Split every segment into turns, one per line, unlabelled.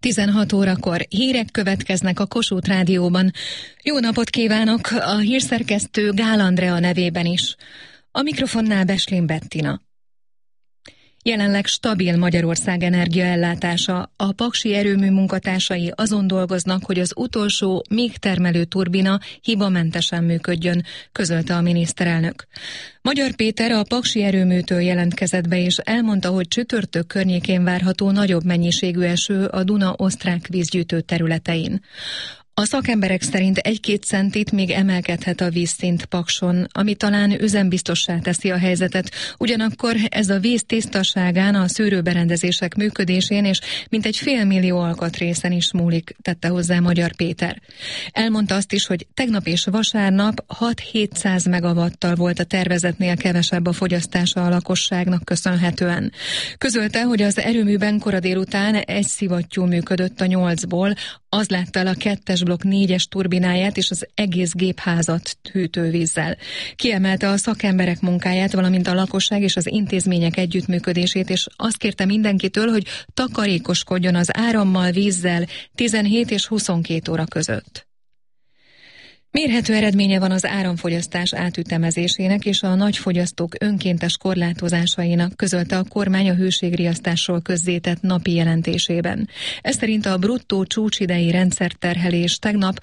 16 órakor hírek következnek a Kossuth Rádióban. Jó napot kívánok a hírszerkesztő Gál Andrea nevében is. A mikrofonnál Beslin Bettina. Jelenleg stabil Magyarország energiaellátása. A paksi erőmű munkatársai azon dolgoznak, hogy az utolsó még termelő turbina hibamentesen működjön, közölte a miniszterelnök. Magyar Péter a paksi erőműtől jelentkezett be, és elmondta, hogy csütörtök környékén várható nagyobb mennyiségű eső a Duna osztrák vízgyűjtő területein. A szakemberek szerint 1-2 centit még emelkedhet a vízszint Pakson, ami talán üzembiztossá teszi a helyzetet. Ugyanakkor ez a víz tisztaságán, a szűrőberendezések működésén és mintegy 500 000 alkatrészen is múlik, tette hozzá Magyar Péter. Elmondta azt is, hogy tegnap és vasárnap 6-700 megawattal volt a tervezetnél kevesebb a fogyasztása a lakosságnak köszönhetően. Közölte, hogy az erőműben kora délután egy szivattyú működött a 8-ból, az látta el a 2-es blokk 4-es turbináját és az egész gépházat hűtővízzel. Kiemelte a szakemberek munkáját, valamint a lakosság és az intézmények együttműködését, és azt kérte mindenkitől, hogy takarékoskodjon az árammal, vízzel 17 és 22 óra között. Mérhető eredménye van az áramfogyasztás átütemezésének és a nagyfogyasztók önkéntes korlátozásainak, közölte a kormány a hőségriasztásról közzétett napi jelentésében. Ez szerint a bruttó csúcsidei rendszerterhelés tegnap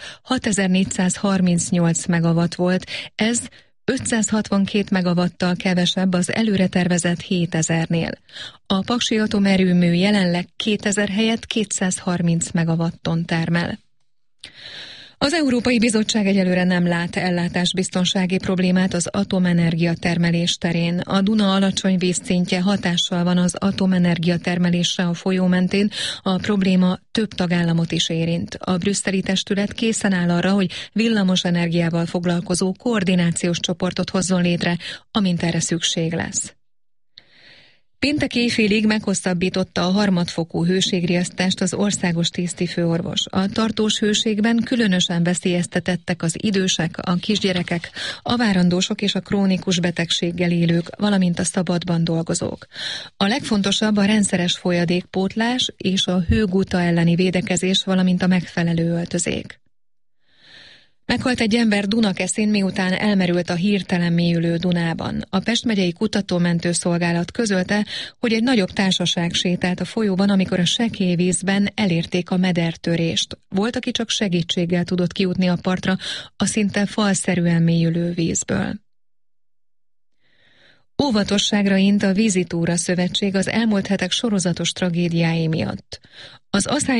6438 megawatt volt, ez 562 megawattal kevesebb az előre tervezett 7000-nél. A paksi atomerőmű jelenleg 2000 helyett 230 megawatton termel. Az Európai Bizottság egyelőre nem lát ellátásbiztonsági problémát az atomenergia termelés terén. A Duna alacsony vízszintje hatással van az atomenergia termelésre a folyó mentén, a probléma több tagállamot is érint. A brüsszeli testület készen áll arra, hogy villamos energiával foglalkozó koordinációs csoportot hozzon létre, amint erre szükség lesz. Péntek éjfélig meghosszabbította a harmadfokú hőségriasztást az országos tisztifőorvos. A tartós hőségben különösen veszélyeztetettek az idősek, a kisgyerekek, a várandósok és a krónikus betegséggel élők, valamint a szabadban dolgozók. A legfontosabb a rendszeres folyadékpótlás és a hőguta elleni védekezés, valamint a megfelelő öltözék. Meghalt egy ember Dunakeszin, miután elmerült a hirtelen mélyülő Dunában. A Pest megyei kutatómentő szolgálat közölte, hogy egy nagyobb társaság sétált a folyóban, amikor a sekély vízben elérték a medertörést. Volt, aki csak segítséggel tudott kijutni a partra a szinte falszerűen mélyülő vízből. Óvatosságra int a Vízitúra Szövetség az elmúlt hetek sorozatos tragédiái miatt. Az